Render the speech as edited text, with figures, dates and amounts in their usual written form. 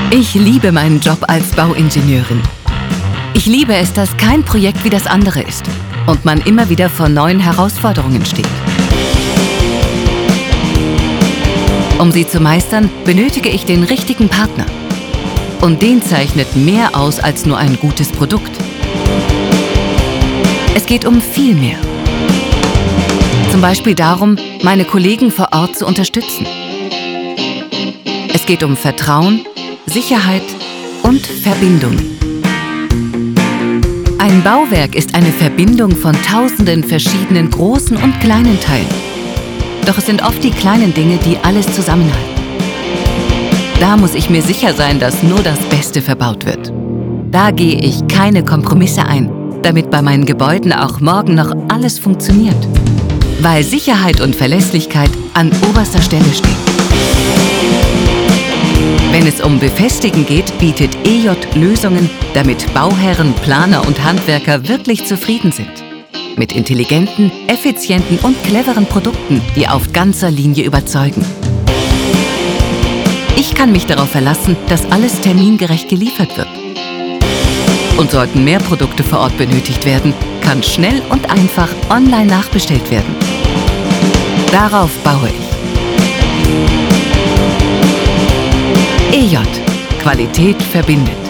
Ich liebe meinen Job als Bauingenieurin. Ich liebe es, dass kein Projekt wie das andere ist und man immer wieder vor neuen Herausforderungen steht. Um sie zu meistern, benötige ich den richtigen Partner. Und den zeichnet mehr aus als nur ein gutes Produkt. Es geht um viel mehr. Zum Beispiel darum, meine Kollegen vor Ort zu unterstützen. Es geht um Vertrauen, Sicherheit und Verbindung. Ein Bauwerk ist eine Verbindung von tausenden verschiedenen großen und kleinen Teilen. Doch es sind oft die kleinen Dinge, die alles zusammenhalten. Da muss ich mir sicher sein, dass nur das Beste verbaut wird. Da gehe ich keine Kompromisse ein, damit bei meinen Gebäuden auch morgen noch alles funktioniert. Weil Sicherheit und Verlässlichkeit an oberster Stelle stehen. Wenn es um Befestigen geht, bietet EJ Lösungen, damit Bauherren, Planer und Handwerker wirklich zufrieden sind. Mit intelligenten, effizienten und cleveren Produkten, die auf ganzer Linie überzeugen. Ich kann mich darauf verlassen, dass alles termingerecht geliefert wird. Und sollten mehr Produkte vor Ort benötigt werden, kann schnell und einfach online nachbestellt werden. Darauf baue ich. EJ. Qualität verbindet.